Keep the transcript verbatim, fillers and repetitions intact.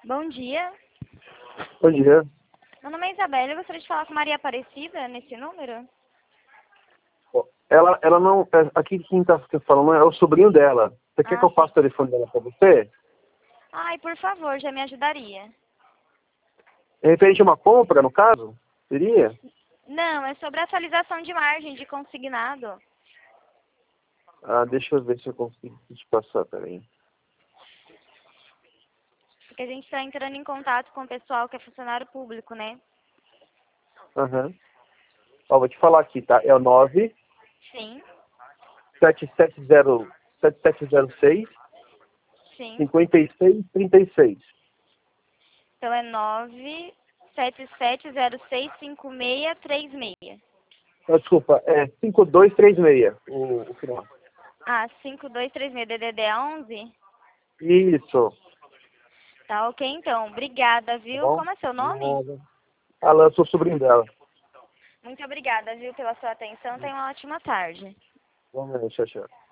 Bom dia. Bom dia. Meu nome é Isabela. Eu gostaria de falar com Maria Aparecida nesse número. Ela, ela não. é, Aqui quem está falando é o sobrinho dela. Você quer Ah, que eu passe sim. o telefone dela para você? Ai, por favor, já me ajudaria. É referente a uma compra, no caso? Seria? Não, é sobre a atualização de margem de consignado. Ah, deixa eu ver se eu consigo te passar, peraí. Porque a gente está entrando em contato com o pessoal que é funcionário público, né? Aham. Ó, vou te falar aqui, tá? É o nove Sim, sete sete zero sete sete zero seis sim. cinquenta e seis trinta e seis. Então é nove sete sete zero seis cinco seis três seis. Ah, desculpa, é cinco dois três seis o, o final. Ah, cinco dois três seis D D D onze? Isso. Tá ok, então. Obrigada, Tá viu? bom? Como é seu nome? Nada. Alan, eu sou sobrinho dela. Muito obrigada, viu, pela sua atenção. Tenha uma ótima tarde. Vamos ver, tchau, tchau.